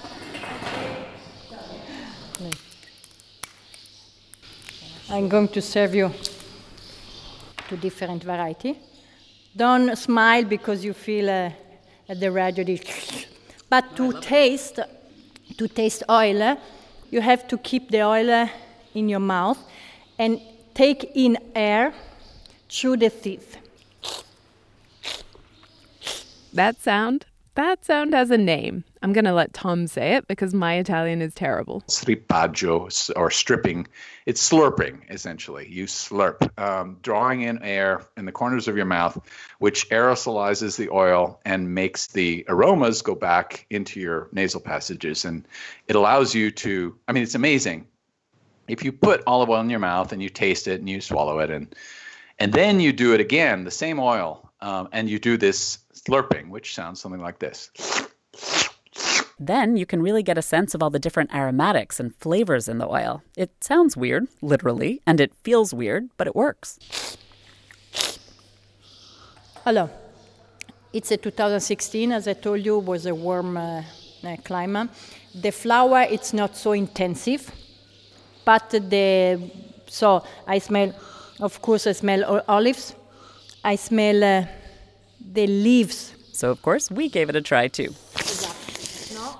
I'm going to serve you two different varieties. Don't smile because you feel uh, at the radio. But to taste, to taste oil, uh, you have to keep the oil uh, in your mouth and take in air through the teeth.
That sound? That sound has a name. I'm going to let Tom say it because my Italian is terrible.
Strippaggio, or stripping. It's slurping, essentially. You slurp, um, drawing in air in the corners of your mouth, which aerosolizes the oil and makes the aromas go back into your nasal passages. And it allows you to, I mean, it's amazing. If you put olive oil in your mouth and you taste it and you swallow it, and and then you do it again, the same oil, um, and you do this slurping, which sounds something like this.
Then you can really get a sense of all the different aromatics and flavors in the oil. It sounds weird, literally, and it feels weird, but it works.
Hello. It's a two thousand sixteen, as I told you, was a warm uh, uh, climate. The flower, it's not so intensive, but the, so I smell, of course, I smell olives. I smell uh, the leaves.
So, of course, we gave it a try, too.
No?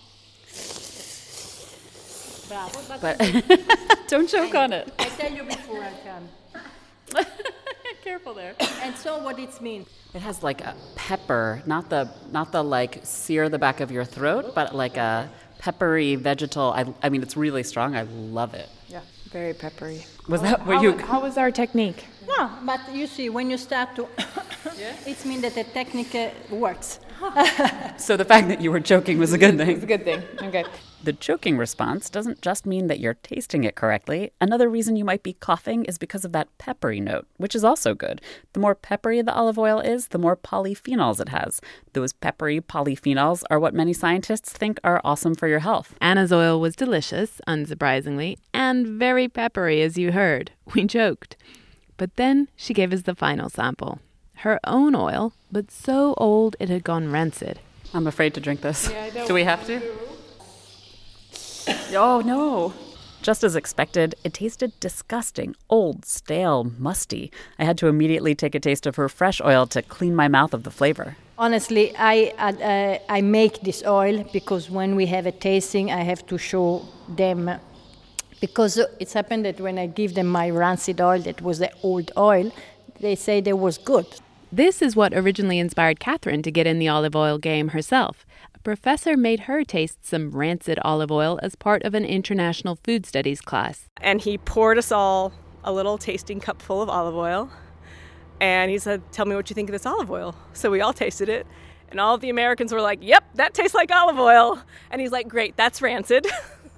Bravo,
but don't choke on it.
I tell you before I can.
Careful there.
And so what it means?
It has like a pepper, not the not the like sear the back of your throat, but like a peppery vegetal. I, I mean, it's really strong. I love it.
Yeah, very peppery.
Was that what
how,
you?
How was our technique?
No, but you see, when you start to, yeah? It means that the technique uh, works.
So the fact that you were choking was a good thing.
It's a good thing. Okay.
The choking response doesn't just mean that you're tasting it correctly. Another reason you might be coughing is because of that peppery note, which is also good. The more peppery the olive oil is, the more polyphenols it has. Those peppery polyphenols are what many scientists think are awesome for your health.
Anna's oil was delicious, unsurprisingly, and very peppery, as you heard. We joked. But then she gave us the final sample. Her own oil, but so old it had gone rancid.
I'm afraid to drink this.
Yeah, I don't
Do we have to? Oh, no. Just as expected, it tasted disgusting, old, stale, musty. I had to immediately take a taste of her fresh oil to clean my mouth of the flavor.
Honestly, I uh, I make this oil because when we have a tasting, I have to show them. Because it's happened that when I give them my rancid oil, that was the old oil, they say that was good.
This is what originally inspired Catherine to get in the olive oil game herself. A professor made her taste some rancid olive oil as part of an international food studies class.
And he poured us all a little tasting cup full of olive oil. And he said, tell me what you think of this olive oil. So we all tasted it. And all of the Americans were like, yep, that tastes like olive oil. And he's like, great, that's rancid.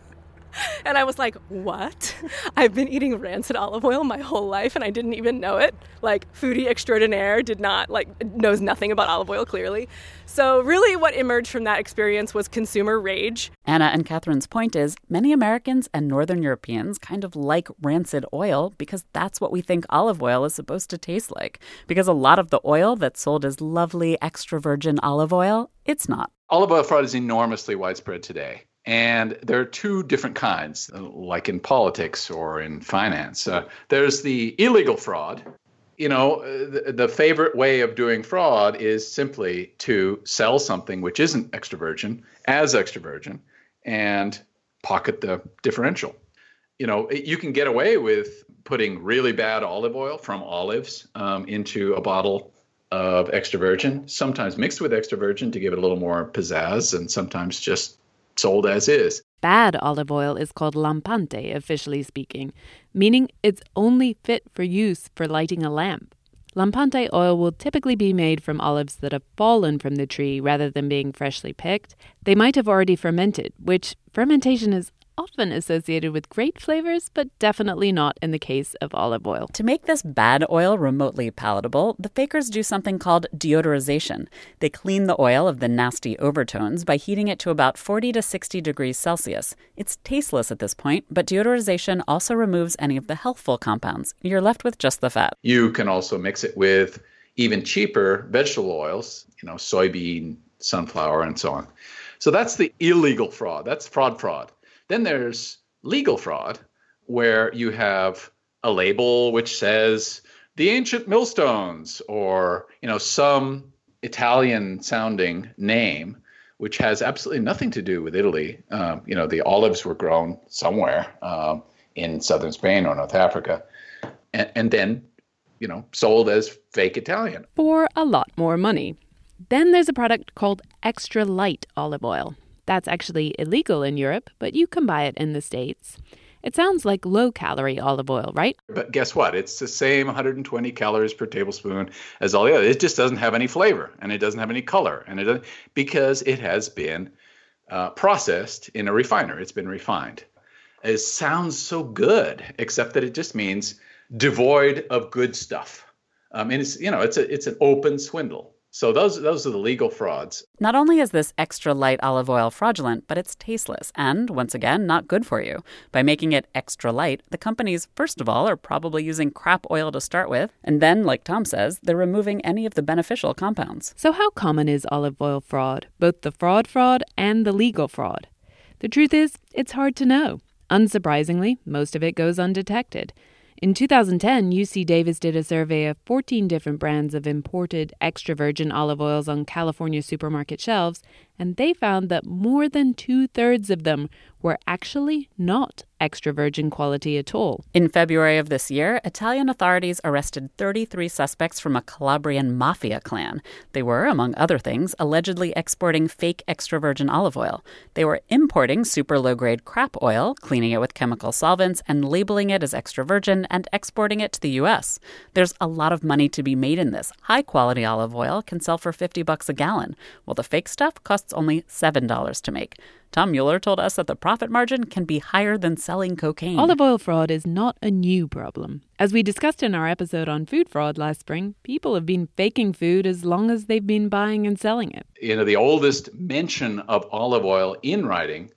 And I was like, what? I've been eating rancid olive oil my whole life and I didn't even know it. Like, foodie extraordinaire did not, like, knows nothing about olive oil, clearly. So really what emerged from that experience was consumer rage.
Anna and Catherine's point is many Americans and Northern Europeans kind of like rancid oil because that's what we think olive oil is supposed to taste like. Because a lot of the oil that's sold as lovely extra virgin olive oil, it's not.
Olive oil fraud is enormously widespread today. And there are two different kinds, like in politics or in finance. Uh, there's the illegal fraud. You know, the, the favorite way of doing fraud is simply to sell something which isn't extra virgin as extra virgin and pocket the differential. You know, you can get away with putting really bad olive oil from olives um, into a bottle of extra virgin, sometimes mixed with extra virgin to give it a little more pizzazz, and sometimes just sold as is.
Bad olive oil is called lampante, officially speaking, meaning it's only fit for use for lighting a lamp. Lampante oil will typically be made from olives that have fallen from the tree rather than being freshly picked. They might have already fermented, which fermentation is often associated with great flavors, but definitely not in the case of olive oil.
To make this bad oil remotely palatable, the fakers do something called deodorization. They clean the oil of the nasty overtones by heating it to about forty to sixty degrees Celsius. It's tasteless at this point, but deodorization also removes any of the healthful compounds. You're left with just the fat.
You can also mix it with even cheaper vegetable oils, you know, soybean, sunflower, and so on. So that's the illegal fraud. That's fraud fraud. Then there's legal fraud, where you have a label which says the ancient millstones, or, you know, some Italian-sounding name, which has absolutely nothing to do with Italy. Um, you know, the olives were grown somewhere um, in southern Spain or North Africa, and, and then, you know, sold as fake Italian.
For a lot more money. Then there's a product called extra light olive oil. That's actually illegal in Europe, but you can buy it in the States. It sounds like low-calorie olive oil, right?
But guess what? It's the same one hundred twenty calories per tablespoon as all the others. It just doesn't have any flavor, and it doesn't have any color, and it doesn't, because it has been uh, processed in a refiner. It's been refined. It sounds so good, except that it just means devoid of good stuff. Um, and it's, you know, it's a it's an open swindle. So those those are the legal frauds.
Not only is this extra light olive oil fraudulent, but it's tasteless and, once again, not good for you. By making it extra light, the companies, first of all, are probably using crap oil to start with, and then, like Tom says, they're removing any of the beneficial compounds.
So how common is olive oil fraud, both the fraud fraud and the legal fraud? The truth is, it's hard to know. Unsurprisingly, most of it goes undetected. In two thousand ten, U C Davis did a survey of fourteen different brands of imported extra virgin olive oils on California supermarket shelves, and they found that more than two-thirds of them were actually not extra virgin quality at all.
In February of this year, Italian authorities arrested thirty-three suspects from a Calabrian mafia clan. They were, among other things, allegedly exporting fake extra virgin olive oil. They were importing super low-grade crap oil, cleaning it with chemical solvents, and labeling it as extra virgin and exporting it to the U S. There's a lot of money to be made in this. High-quality olive oil can sell for fifty bucks a gallon, while the fake stuff costs only seven dollars to make. Tom Mueller told us that the profit margin can be higher than selling cocaine.
Olive oil fraud is not a new problem. As we discussed in our episode on food fraud last spring, people have been faking food as long as they've been buying and selling it.
You know, the oldest mention of olive oil in writing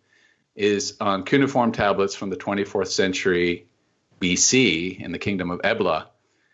is on cuneiform tablets from the twenty-fourth century B C in the kingdom of Ebla.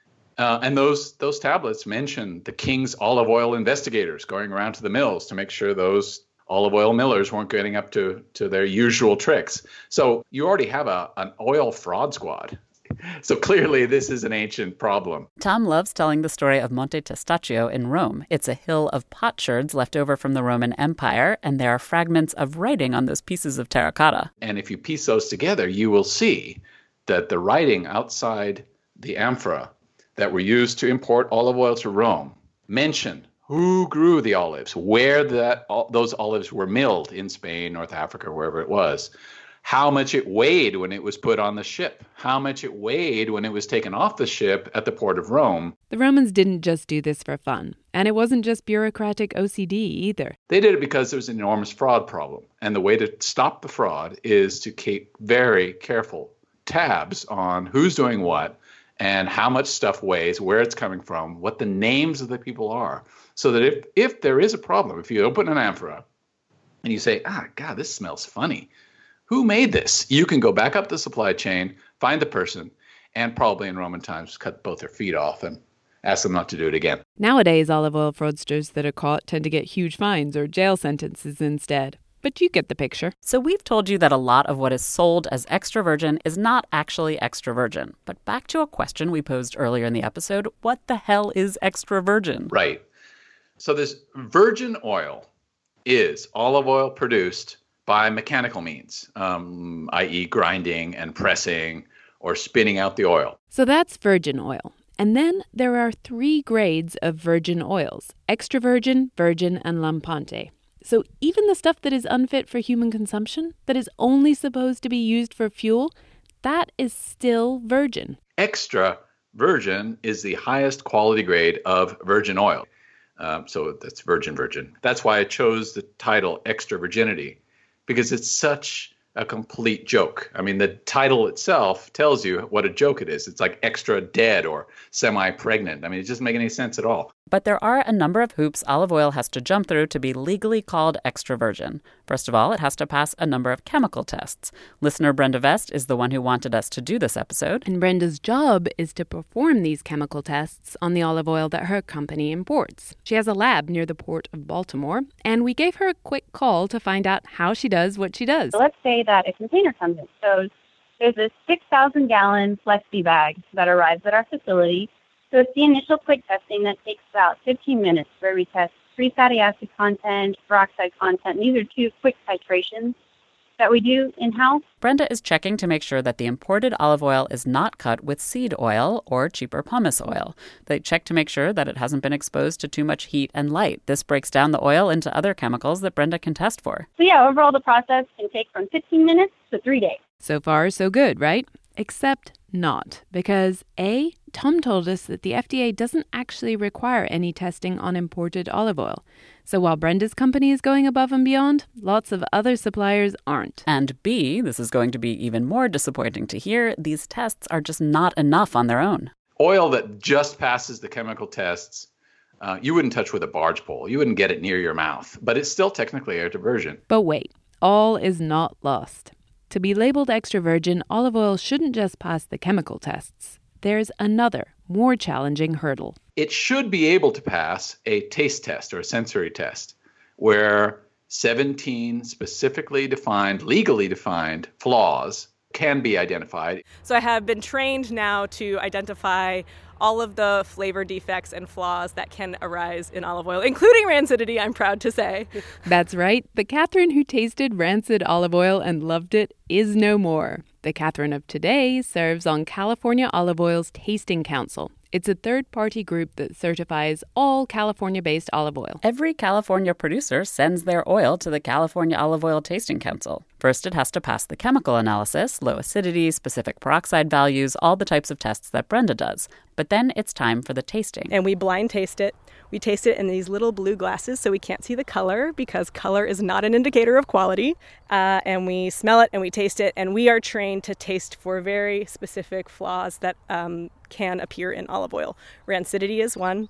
Uh, and those those tablets mention the king's olive oil investigators going around to the mills to make sure those olive oil millers weren't getting up to, to their usual tricks. So you already have a an oil fraud squad. So clearly this is an ancient problem.
Tom loves telling the story of Monte Testaccio in Rome. It's a hill of potsherds left over from the Roman Empire, and there are fragments of writing on those pieces of terracotta.
And if you piece those together, you will see that the writing outside the amphora that were used to import olive oil to Rome mention who grew the olives, where that those olives were milled in Spain, North Africa, wherever it was, how much it weighed when it was put on the ship, how much it weighed when it was taken off the ship at the port of Rome.
The Romans didn't just do this for fun, and it wasn't just bureaucratic O C D either.
They did it because there was an enormous fraud problem, and the way to stop the fraud is to keep very careful tabs on who's doing what and how much stuff weighs, where it's coming from, what the names of the people are. So that if, if there is a problem, if you open an amphora and you say, ah, God, this smells funny. Who made this? You can go back up the supply chain, find the person, and probably in Roman times cut both their feet off and ask them not to do it again.
Nowadays, olive oil fraudsters that are caught tend to get huge fines or jail sentences instead. But you get the picture.
So we've told you that a lot of what is sold as extra virgin is not actually extra virgin. But back to a question we posed earlier in the episode, what the hell is extra virgin?
Right. So this virgin oil is olive oil produced by mechanical means, um, that is grinding and pressing or spinning out the oil.
So that's virgin oil. And then there are three grades of virgin oils, extra virgin, virgin, and lampante. So even the stuff that is unfit for human consumption, that is only supposed to be used for fuel, that is still virgin.
Extra virgin is the highest quality grade of virgin oil. Um, so that's virgin virgin. That's why I chose the title Extra Virginity, because it's such a complete joke. I mean, the title itself tells you what a joke it is. It's like extra dead or semi-pregnant. I mean, it doesn't make any sense at all.
But there are a number of hoops olive oil has to jump through to be legally called extra virgin. First of all, it has to pass a number of chemical tests. Listener Brenda Vest is the one who wanted us to do this episode.
And Brenda's job is to perform these chemical tests on the olive oil that her company imports. She has a lab near the port of Baltimore, and we gave her a quick call to find out how she does what she does.
So let's say that a container comes in. So there's a six thousand gallon flexi bag that arrives at our facility. So it's the initial quick testing that takes about fifteen minutes where we test free fatty acid content, peroxide content. These are two quick titrations that we do in-house.
Brenda is checking to make sure that the imported olive oil is not cut with seed oil or cheaper pumice oil. They check to make sure that it hasn't been exposed to too much heat and light. This breaks down the oil into other chemicals that Brenda can test for.
So yeah, overall the process can take from fifteen minutes to three days.
So far, so good, right? Except not, because A, Tom told us that the F D A doesn't actually require any testing on imported olive oil. So while Brenda's company is going above and beyond, lots of other suppliers aren't.
And B, this is going to be even more disappointing to hear, these tests are just not enough on their own.
Oil that just passes the chemical tests, uh, you wouldn't touch with a barge pole. You wouldn't get it near your mouth, but it's still technically extra virgin.
But wait, all is not lost. To be labeled extra virgin, olive oil shouldn't just pass the chemical tests. There's another, more challenging hurdle.
It should be able to pass a taste test or a sensory test where seventeen specifically defined, legally defined flaws can be identified.
So I have been trained now to identify all of the flavor defects and flaws that can arise in olive oil, including rancidity, I'm proud to say.
That's right. The Catherine who tasted rancid olive oil and loved it is no more. The Catherine of today serves on California Olive Oil's Tasting Council. It's a third-party group that certifies all California-based olive oil.
Every California producer sends their oil to the California Olive Oil Tasting Council. First, it has to pass the chemical analysis, low acidity, specific peroxide values, all the types of tests that Brenda does. But then it's time for the tasting.
And we blind taste it. We taste it in these little blue glasses so we can't see the color because color is not an indicator of quality. Uh, and we smell it and we taste it. And we are trained to taste for very specific flaws that um, can appear in olive oil. Rancidity is one.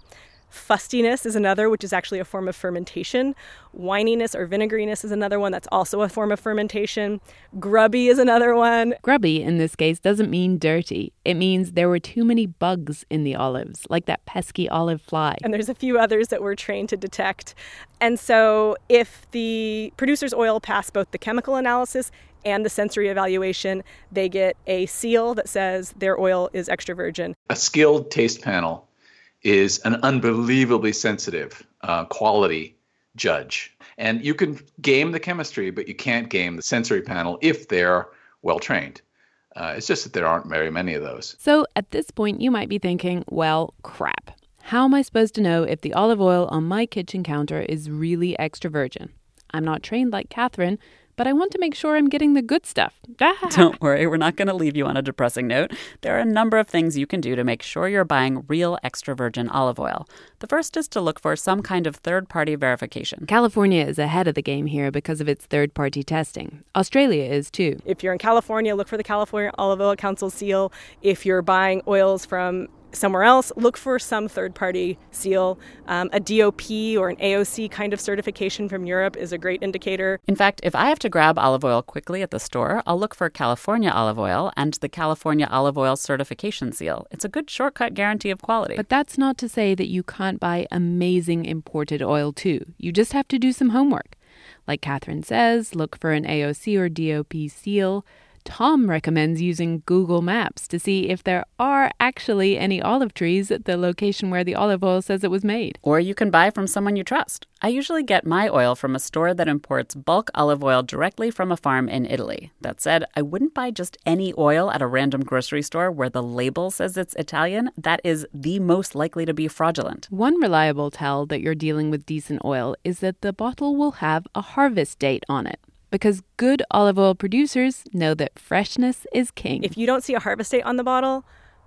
Fustiness is another, which is actually a form of fermentation. Wininess or vinegariness is another one that's also a form of fermentation. Grubby is another one.
Grubby, in this case, doesn't mean dirty. It means there were too many bugs in the olives, like that pesky olive fly.
And there's a few others that we're trained to detect. And so if the producer's oil passed both the chemical analysis and the sensory evaluation, they get a seal that says their oil is extra virgin.
A skilled taste panel is an unbelievably sensitive uh, quality judge. And you can game the chemistry, but you can't game the sensory panel if they're well trained. Uh, it's just that there aren't very many of those.
So at this point, you might be thinking, well, crap. How am I supposed to know if the olive oil on my kitchen counter is really extra virgin? I'm not trained like Catherine, but I want to make sure I'm getting the good stuff.
Don't worry, we're not going to leave you on a depressing note. There are a number of things you can do to make sure you're buying real extra virgin olive oil. The first is to look for some kind of third-party verification.
California is ahead of the game here because of its third-party testing. Australia is too.
If you're in California, look for the California Olive Oil Council seal. If you're buying oils from somewhere else, look for some third-party seal. Um, a D O P or an A O C kind of certification from Europe is a great indicator.
In fact, if I have to grab olive oil quickly at the store, I'll look for California olive oil and the California Olive Oil Certification Seal. It's a good shortcut guarantee of quality.
But that's not to say that you can't buy amazing imported oil too. You just have to do some homework. Like Catherine says, look for an A O C or D O P seal. Tom recommends using Google Maps to see if there are actually any olive trees at the location where the olive oil says it was made.
Or you can buy from someone you trust. I usually get my oil from a store that imports bulk olive oil directly from a farm in Italy. That said, I wouldn't buy just any oil at a random grocery store where the label says it's Italian. That is the most likely to be fraudulent.
One reliable tell that you're dealing with decent oil is that the bottle will have a harvest date on it. Because good olive oil producers know that freshness is king.
If you don't see a harvest date on the bottle,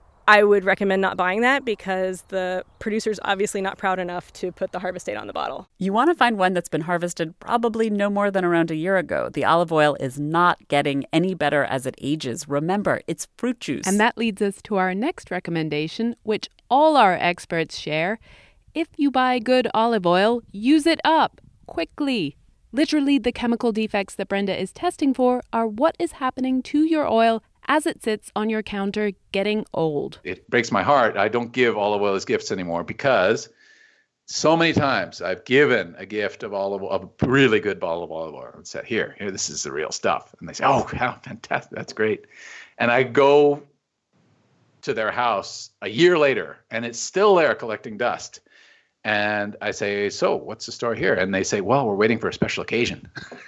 I would recommend not buying that because the producer's obviously not proud enough to put the harvest date on the bottle.
You want to find one that's been harvested probably no more than around a year ago. The olive oil is not getting any better as it ages. Remember, it's fruit juice.
And that leads us to our next recommendation, which all our experts share. If you buy good olive oil, use it up quickly. Literally, the chemical defects that Brenda is testing for are what is happening to your oil as it sits on your counter getting old.
It breaks my heart. I don't give olive oil as gifts anymore because so many times I've given a gift of olive oil, of really good bottle of olive oil and said, here, here, this is the real stuff. And they say, oh, how fantastic. That's great. And I go to their house a year later and it's still there collecting dust. And I say, so what's the story here? And they say, well, we're waiting for a special occasion.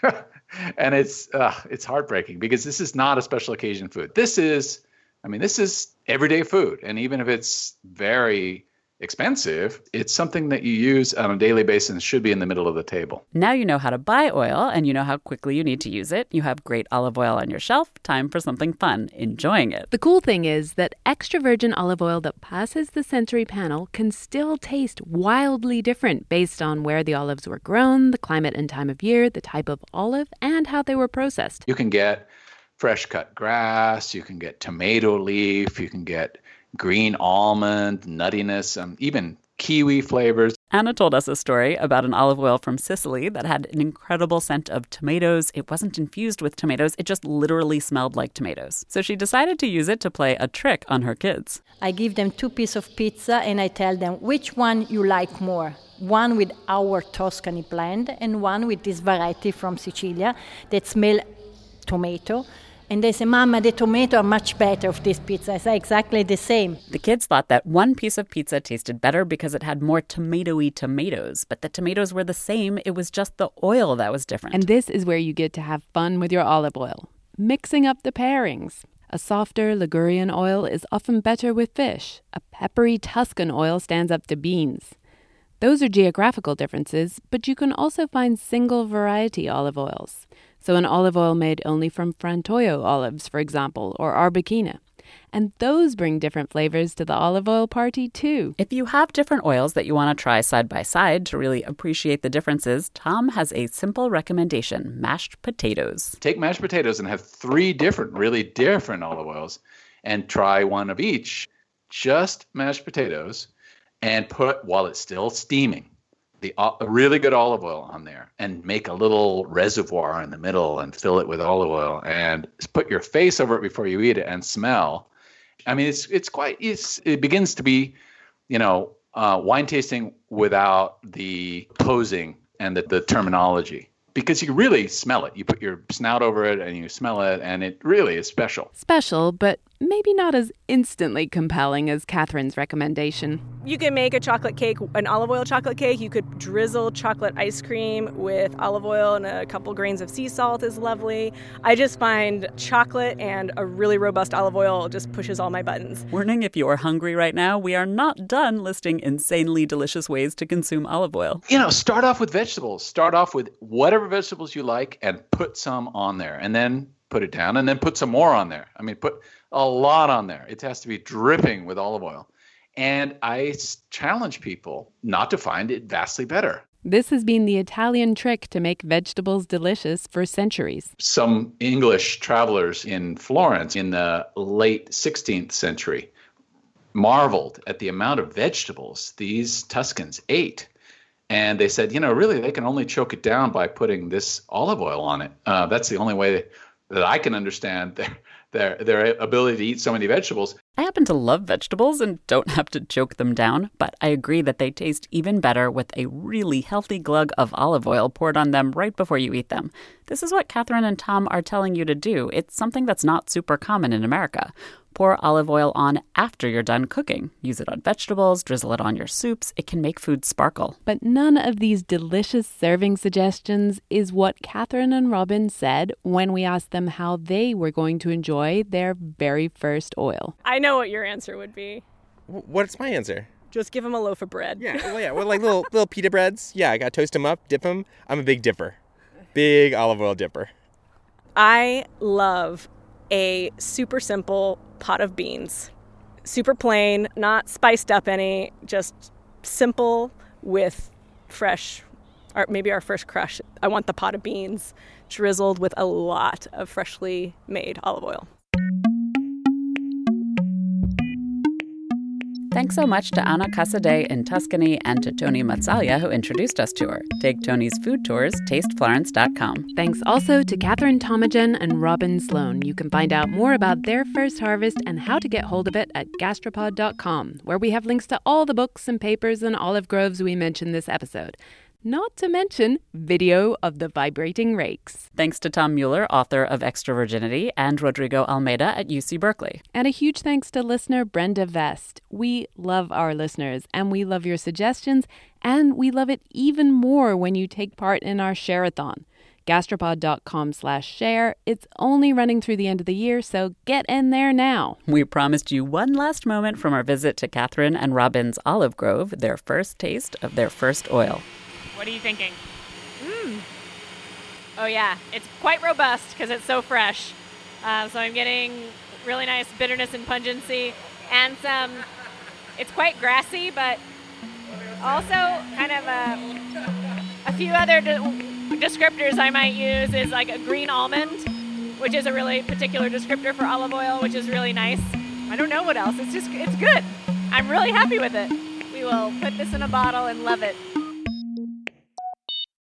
And it's uh, it's heartbreaking because this is not a special occasion food. This is, I mean, this is everyday food. And even if it's very expensive, it's something that you use on a daily basis and should be in the middle of the table.
Now you know how to buy oil and you know how quickly you need to use it. You have great olive oil on your shelf. Time for something fun. Enjoying it.
The cool thing is that extra virgin olive oil that passes the sensory panel can still taste wildly different based on where the olives were grown, the climate and time of year, the type of olive, and how they were processed.
You can get fresh cut grass, you can get tomato leaf, you can get green almond, nuttiness, and even kiwi flavors.
Anna told us a story about an olive oil from Sicily that had an incredible scent of tomatoes. It wasn't infused with tomatoes. It just literally smelled like tomatoes. So she decided to use it to play a trick on her kids.
I give them two pieces of pizza and I tell them which one you like more. One with our Tuscany blend and one with this variety from Sicilia that smell tomato. And they say, Mama, the tomato are much better of this pizza. I say exactly the same.
The kids thought that one piece of pizza tasted better because it had more tomatoey tomatoes. But the tomatoes were the same. It was just the oil that was different.
And this is where you get to have fun with your olive oil. Mixing up the pairings. A softer Ligurian oil is often better with fish. A peppery Tuscan oil stands up to beans. Those are geographical differences, but you can also find single variety olive oils. So an olive oil made only from Frantoio olives, for example, or Arbequina. And those bring different flavors to the olive oil party, too.
If you have different oils that you want to try side by side to really appreciate the differences, Tom has a simple recommendation, mashed potatoes.
Take mashed potatoes and have three different, really different olive oils and try one of each. Just mashed potatoes and put, while it's still steaming, the uh, really good olive oil on there, and make a little reservoir in the middle and fill it with olive oil, and put your face over it before you eat it and smell. I mean, it's it's quite it's it begins to be, you know, uh, wine tasting without the posing and the, the terminology, because you really smell it. You put your snout over it and you smell it, and it really is special.
Special, but maybe not as instantly compelling as Catherine's recommendation.
You can make a chocolate cake, an olive oil chocolate cake. You could drizzle chocolate ice cream with olive oil and a couple grains of sea salt is lovely. I just find chocolate and a really robust olive oil just pushes all my buttons.
Warning, if you're hungry right now, we are not done listing insanely delicious ways to consume olive oil.
You know, start off with vegetables. Start off with whatever vegetables you like and put some on there, and then put it down, and then put some more on there. I mean, put a lot on there. It has to be dripping with olive oil. And I challenge people not to find it vastly better.
This has been the Italian trick to make vegetables delicious for centuries.
Some English travelers in Florence in the late sixteenth century marveled at the amount of vegetables these Tuscans ate. And they said, you know, really, they can only choke it down by putting this olive oil on it. Uh, that's the only way that I can understand their, their their ability to eat so many vegetables.
I happen to love vegetables and don't have to choke them down, but I agree that they taste even better with a really healthy glug of olive oil poured on them right before you eat them. This is what Catherine and Tom are telling you to do. It's something that's not super common in America. Pour olive oil on after you're done cooking. Use it on vegetables, drizzle it on your soups. It can make food sparkle.
But none of these delicious serving suggestions is what Catherine and Robin said when we asked them how they were going to enjoy their very first oil.
I know what your answer would be.
What's my answer?
Just give them a loaf of bread.
Yeah, well, yeah, well, like little little pita breads. Yeah, I got to toast them up, dip them. I'm a big dipper. Big olive oil dipper.
I love a super simple pot of beans. Super plain, not spiced up any, just simple with fresh, or maybe our first crush. I want the pot of beans drizzled with a lot of freshly made olive oil.
Thanks so much to Anna Casadei in Tuscany and to Tony Mazzaglia, who introduced us to her. Take Tony's food tours, taste florence dot com.
Thanks also to Catherine Tomajan and Robin Sloan. You can find out more about their first harvest and how to get hold of it at gastropod dot com, where we have links to all the books and papers and olive groves we mentioned this episode. Not to mention video of the vibrating rakes.
Thanks to Tom Mueller, author of Extra Virginity, and Rodrigo Almeida at U C Berkeley.
And a huge thanks to listener Brenda Vest. We love our listeners, and we love your suggestions, and we love it even more when you take part in our share-a-thon. gastropod dot com slash share. It's only running through the end of the year, so get in there now.
We promised you one last moment from our visit to Catherine and Robin's olive grove, their first taste of their first oil.
What are you thinking? Mmm. Oh, yeah. It's quite robust because it's so fresh. Uh, so I'm getting really nice bitterness and pungency and some, it's quite grassy, but also kind of a, a few other de- descriptors I might use is like a green almond, which is a really particular descriptor for olive oil, which is really nice. I don't know what else. It's just, it's good. I'm really happy with it. We will put this in a bottle and love it.